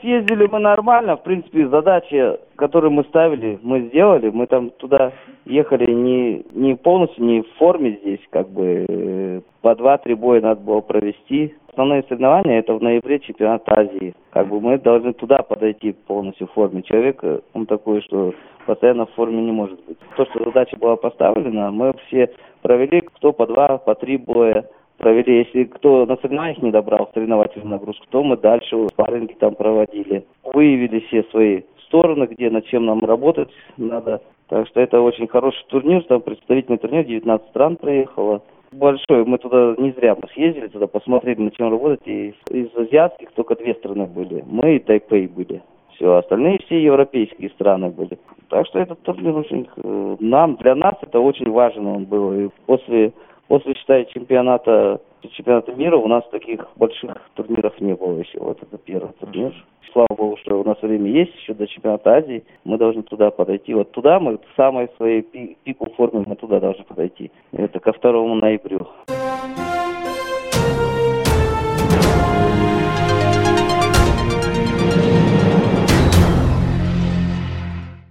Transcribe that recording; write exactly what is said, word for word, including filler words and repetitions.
съездили мы нормально. В принципе, задачи, которые мы ставили, мы сделали. Мы там туда ехали не, не полностью, не в форме здесь, как бы по два-три боя надо было провести. Основные соревнования это в ноябре чемпионат Азии. Как бы мы должны туда подойти полностью в форме. Человек, он такой, что постоянно в форме не может быть. То, что задача была поставлена, мы все провели, кто по два, по три боя. Провели, если кто на соревнованиях не добрал соревновательную нагрузку, то мы дальше спарринги там проводили. Выявили все свои стороны, где над чем нам работать надо. Так что это очень хороший турнир, там представительный турнир, девятнадцать стран проехало. Большой, мы туда не зря мы съездили, туда посмотрели, над чем работать. И из азиатских только две страны были, мы и Тайпэй были. Все, остальные все европейские страны были. Так что этот турнир очень, нам, для нас это очень важен он был. И после После, считай, чемпионата, чемпионата мира у нас таких больших турниров не было еще. Вот это первый турнир. Слава богу, что у нас время есть еще до чемпионата Азии. Мы должны туда подойти. Вот туда мы, в самой своей пику формы, мы туда должны подойти. Это ко второму ноябрю.